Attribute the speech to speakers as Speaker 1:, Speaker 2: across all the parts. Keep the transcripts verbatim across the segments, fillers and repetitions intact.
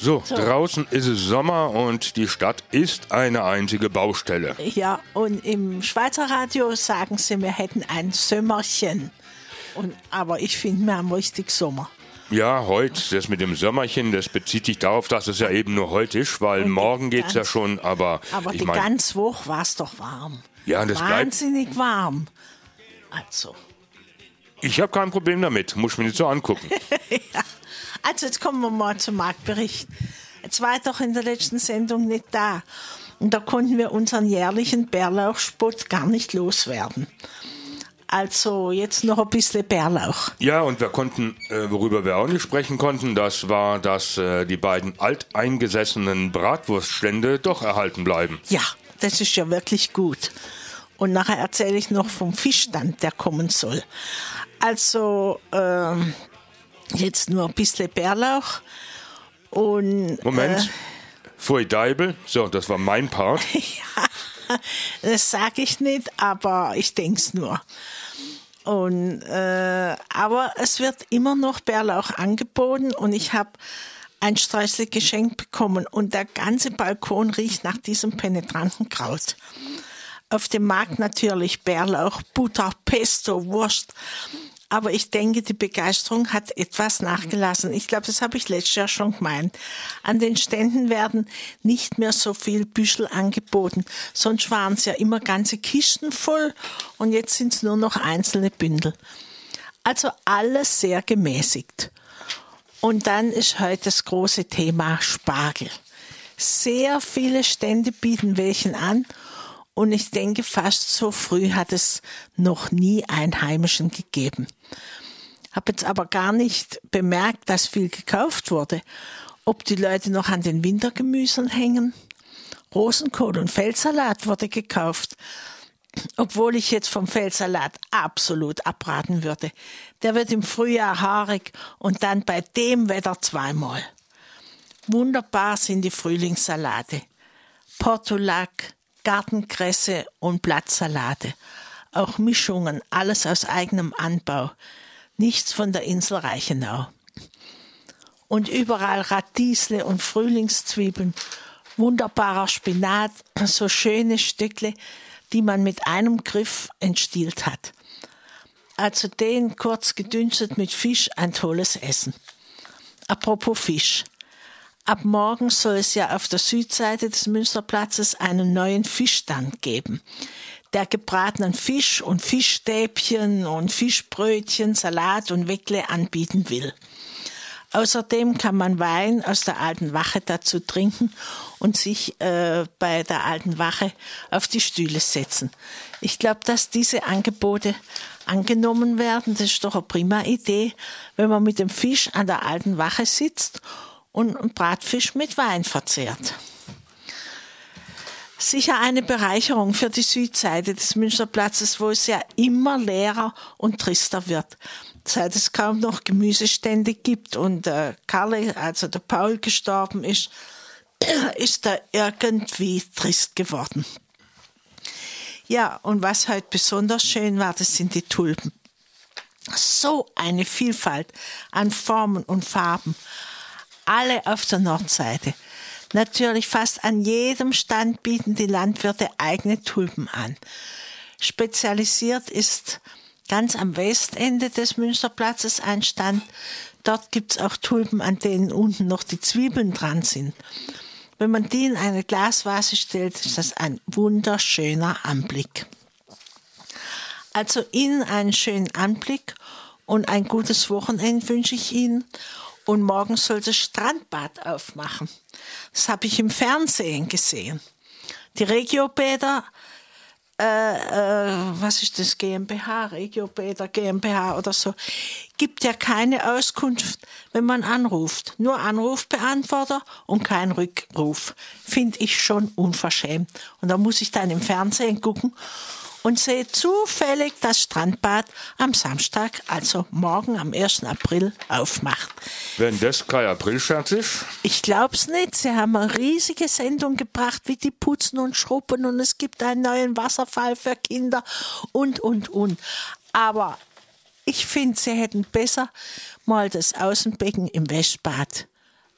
Speaker 1: So,
Speaker 2: So.
Speaker 1: draußen ist es Sommer und die Stadt ist eine einzige Baustelle.
Speaker 2: Ja, und im Schweizer Radio sagen sie, wir hätten ein Sömmerchen. Und, aber ich finde, wir haben richtig Sommer.
Speaker 1: Ja, heute, das mit dem Sommerchen, das bezieht sich darauf, dass es ja eben nur heute ist, weil
Speaker 2: Und die
Speaker 1: morgen geht's ja
Speaker 2: ganz-
Speaker 1: schon, aber,
Speaker 2: Aber
Speaker 1: ich
Speaker 2: die
Speaker 1: meine,
Speaker 2: ganze Woche war es doch warm.
Speaker 1: Ja, das bleibt-
Speaker 2: Wahnsinnig warm. Also,
Speaker 1: ich habe kein Problem damit, muss ich mir nicht so angucken.
Speaker 2: ja. Also jetzt kommen wir mal zum Marktbericht. Jetzt war ich doch in der letzten Sendung nicht da. Und da konnten wir unseren jährlichen Bärlauchspott gar nicht loswerden. Also jetzt noch ein bisschen Bärlauch.
Speaker 1: Ja, und wir konnten, äh, worüber wir auch nicht sprechen konnten, das war, dass äh, die beiden alteingesessenen Bratwurststände doch erhalten bleiben.
Speaker 2: Ja, das ist ja wirklich gut. Und nachher erzähle ich noch vom Fischstand, der kommen soll. Also ähm, jetzt nur ein bisschen Bärlauch. Und
Speaker 1: Moment, Pfui Deibel, so, das war mein Part.
Speaker 2: ja, das sage ich nicht, aber ich denke es nur. Und, äh, aber es wird immer noch Bärlauch angeboten und ich habe ein Streusel geschenkt bekommen und der ganze Balkon riecht nach diesem penetranten Kraut. Auf dem Markt natürlich Bärlauch, Butter, Pesto, Wurst. Aber ich denke, die Begeisterung hat etwas nachgelassen. Ich glaube, das habe ich letztes Jahr schon gemeint. An den Ständen werden nicht mehr so viel Büschel angeboten. Sonst waren es ja immer ganze Kisten voll und jetzt sind es nur noch einzelne Bündel. Also alles sehr gemäßigt. Und dann ist heute das große Thema Spargel. Sehr viele Stände bieten welchen an. Und ich denke, fast so früh hat es noch nie einen heimischen gegeben. Habe jetzt aber gar nicht bemerkt, dass viel gekauft wurde. Ob die Leute noch an den Wintergemüsen hängen? Rosenkohl und Feldsalat wurde gekauft. Obwohl ich jetzt vom Feldsalat absolut abraten würde. Der wird im Frühjahr haarig und dann bei dem Wetter zweimal. Wunderbar sind die Frühlingssalate. Portulak, Gartenkresse und Blattsalate. Auch Mischungen, alles aus eigenem Anbau. Nichts von der Insel Reichenau. Und überall Radiesle und Frühlingszwiebeln. Wunderbarer Spinat, so schöne Stückle, die man mit einem Griff entstielt hat. Also den kurz gedünstet mit Fisch, ein tolles Essen. Apropos Fisch. Ab morgen soll es ja auf der Südseite des Münsterplatzes einen neuen Fischstand geben, der gebratenen Fisch und Fischstäbchen und Fischbrötchen, Salat und Weckle anbieten will. Außerdem kann man Wein aus der alten Wache dazu trinken und sich äh, bei der alten Wache auf die Stühle setzen. Ich glaube, dass diese Angebote angenommen werden. Das ist doch eine prima Idee, wenn man mit dem Fisch an der alten Wache sitzt und Bratfisch mit Wein verzehrt. Sicher eine Bereicherung für die Südseite des Münsterplatzes, wo es ja immer leerer und trister wird. Seit es kaum noch Gemüsestände gibt und äh, Karl, also der Paul, gestorben ist, ist er irgendwie trist geworden. Ja, und was heute besonders schön war, das sind die Tulpen. So eine Vielfalt an Formen und Farben. Alle auf der Nordseite. Natürlich fast an jedem Stand bieten die Landwirte eigene Tulpen an. Spezialisiert ist ganz am Westende des Münsterplatzes ein Stand. Dort gibt's auch Tulpen, an denen unten noch die Zwiebeln dran sind. Wenn man die in eine Glasvase stellt, ist das ein wunderschöner Anblick. Also Ihnen einen schönen Anblick und ein gutes Wochenende wünsche ich Ihnen. Und morgen soll das Strandbad aufmachen. Das habe ich im Fernsehen gesehen. Die Regiobäder, äh, äh, was ist das, GmbH, Regiobäder, GmbH oder so, gibt ja keine Auskunft, wenn man anruft. Nur Anrufbeantworter und kein Rückruf. Finde ich schon unverschämt. Und da muss ich dann im Fernsehen gucken und sehe zufällig das Strandbad am Samstag, also morgen am ersten April, aufmacht.
Speaker 1: Wenn das kein Aprilscherz ist?
Speaker 2: Ich glaub's nicht. Sie haben eine riesige Sendung gebracht, wie die putzen und schrubben und es gibt einen neuen Wasserfall für Kinder und, und, und. Aber ich finde, sie hätten besser mal das Außenbecken im Westbad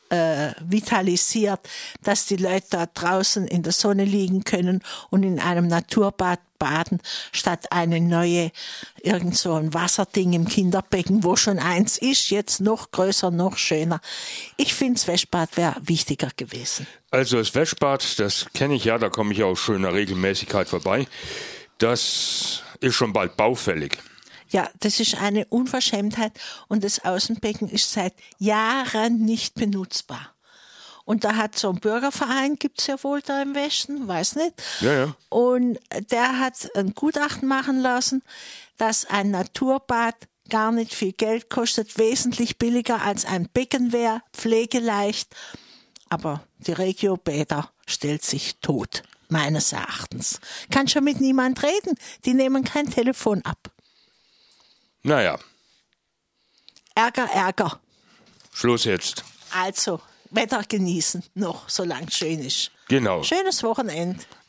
Speaker 2: äh, vitalisiert, dass die Leute da draußen in der Sonne liegen können und in einem Naturbad baden, statt eine neue, irgend so ein Wasserding im Kinderbecken, wo schon eins ist, jetzt noch größer, noch schöner. Ich finde, das Waschbad wäre wichtiger gewesen.
Speaker 1: Also das Waschbad, das kenne ich ja, da komme ich auch schon in der Regelmäßigkeit vorbei. Das ist schon bald baufällig.
Speaker 2: Ja, das ist eine Unverschämtheit und das Außenbecken ist seit Jahren nicht benutzbar. Und da hat so ein Bürgerverein, gibt es ja wohl da im Westen, weiß nicht.
Speaker 1: Ja, ja.
Speaker 2: Und der hat ein Gutachten machen lassen, dass ein Naturbad gar nicht viel Geld kostet, wesentlich billiger als ein Becken wäre, pflegeleicht. Aber die Regiobäder stellt sich tot, meines Erachtens. Kann schon mit niemand reden, die nehmen kein Telefon ab.
Speaker 1: Naja.
Speaker 2: Ärger, Ärger.
Speaker 1: Schluss jetzt.
Speaker 2: Also, Wetter genießen noch, solange es schön ist.
Speaker 1: Genau.
Speaker 2: Schönes Wochenende.